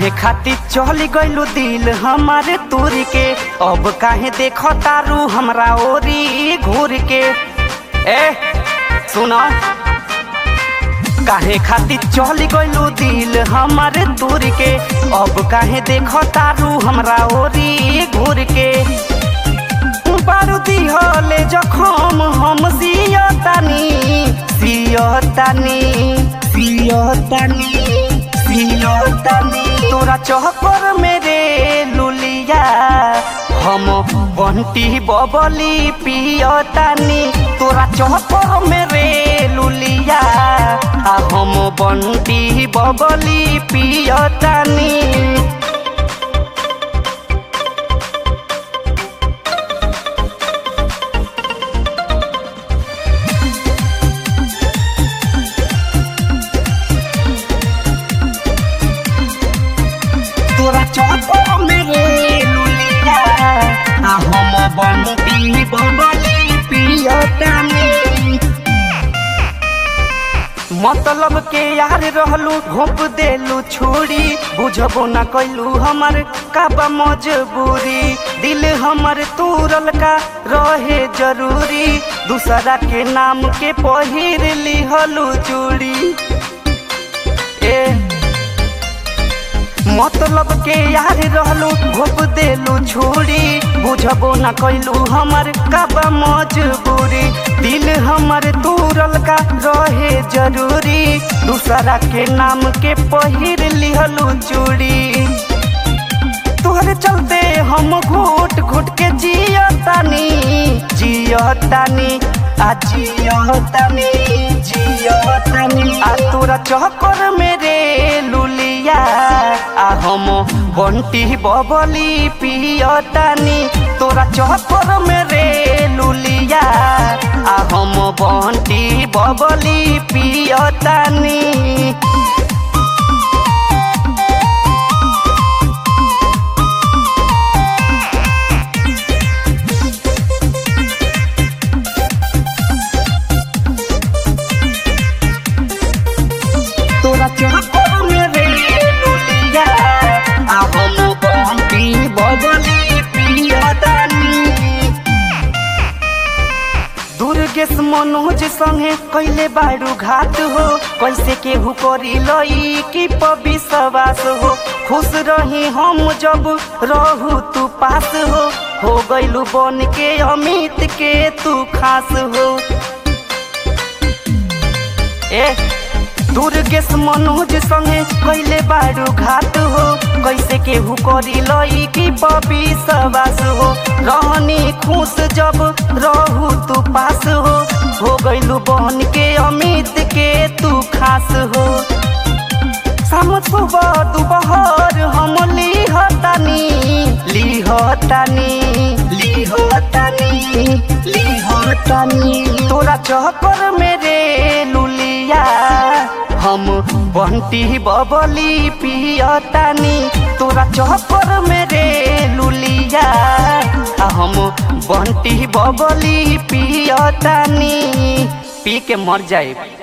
काहे खातिर चली गइलू दिल हमारे तोर के, अब काहे देखो तारू हमरा ओरी घूर के। ए सुनो, काहे खातिर चली गइलू दिल हमारे तोर के, अब काहे देखो तारू हमरा ओरी घूर के। बारूदी होले जखम हम सियतानी सियतानी सियतानी सियतानी, तोरा चहकर मेरे लुलिया हम बंटी बबली पियतानी। तोरा चहकर मेरे लुलिया हम बंटी बबली पियतानी। तोरा चहकर मेरे लुलिया हम बंटी बबली पियतानी। मतलब के यार रहलू घोप देलू छोड़ी, बुझबो न कैलू हमर काबा मजबूरी। दिल हमर तूरल का रहे जरूरी, दूसरा के नाम के पहिर लिहलू चूड़ी। मतलब के यार रहलू घोप देलू छोड़ी, बुझबो न कैलू हमर काबा मजबूरी। दिल हमर तूरल का रहे जरूरी, दूसरा के नाम के पहिर लिहलू चूड़ी। तोहरे चलते हम घुट घुट के जियतानी जियतानी आ जियतानी जियतानी। आ तोरा चहकर मेरे लुलिया हम बंटी बबली पियतानी। तोरा चहकर मेरे लुलिया हम बंटी बबली पियतानी। तोरा चहकर मेरे लुलिया हम बंटी बबली पियतानी। दुर्गेश मनोज संगे कैले बारू घाट हो, कैसे केहू करी लई कि विश्वास हो। खुश रही हम जब रहू तू पास हो गइलू बन के अमित के तू खास हो। दुर्गेश मनोज संगे कैले बारू घाट हो, कैसे केहू करी लई कि विश्वास हो। रहनी खुश जब रहू तू पास हो गइलू बन के अमित के तू खास हो। शाम सुबह दोपहर हम लिहतानी लिहतानी लिहतानी लिहतानी। तोरा चहकर मेरे लुलिया हम बंटी बबली पियतानी। तोरा चहकर मेरे लुलिया हम बंटी बबली पियतानी। पी के मर जाए।